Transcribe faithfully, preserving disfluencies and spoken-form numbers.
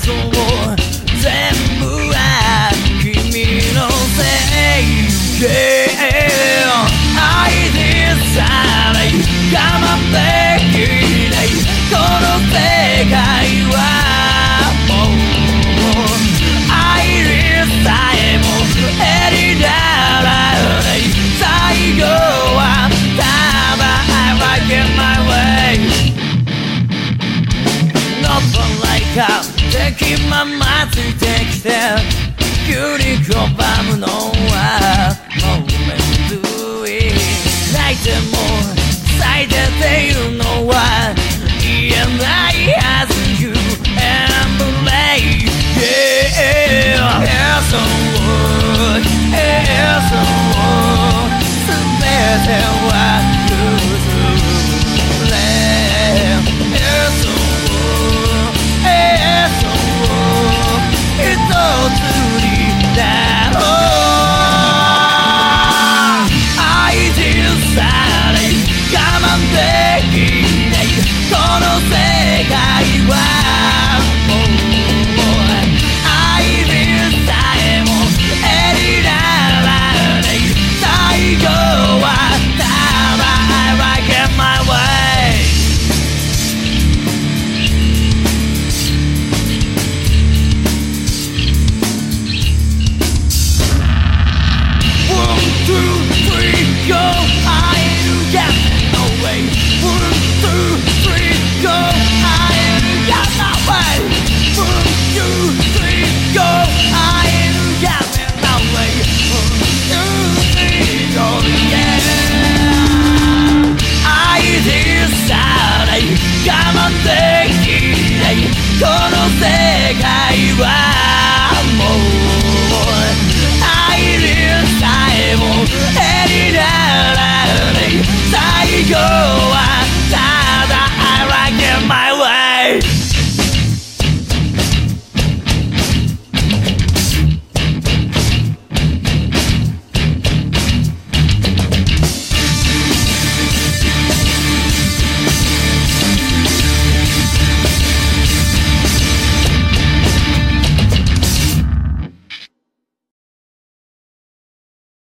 そう全部は君のせい愛でさえ我慢できないこの世界はもう愛でさえも減りならない最後はただ I get my way Not like a 敵ままついてきて急に拒むのはもうめんどい泣いても咲いてっていうのは言えないはず You and me Yeah It's all It's all 全ては譲れ It's all It's all 一つになろう愛でさえ我慢できないこの世界はもう愛でさえも絵にならない最後はただ I get my way One, two, three, go I get no way One, two, three, go I get no way One, two, three, go I get no way One, two, three, go yeah 愛でさえ我慢できないこの世界は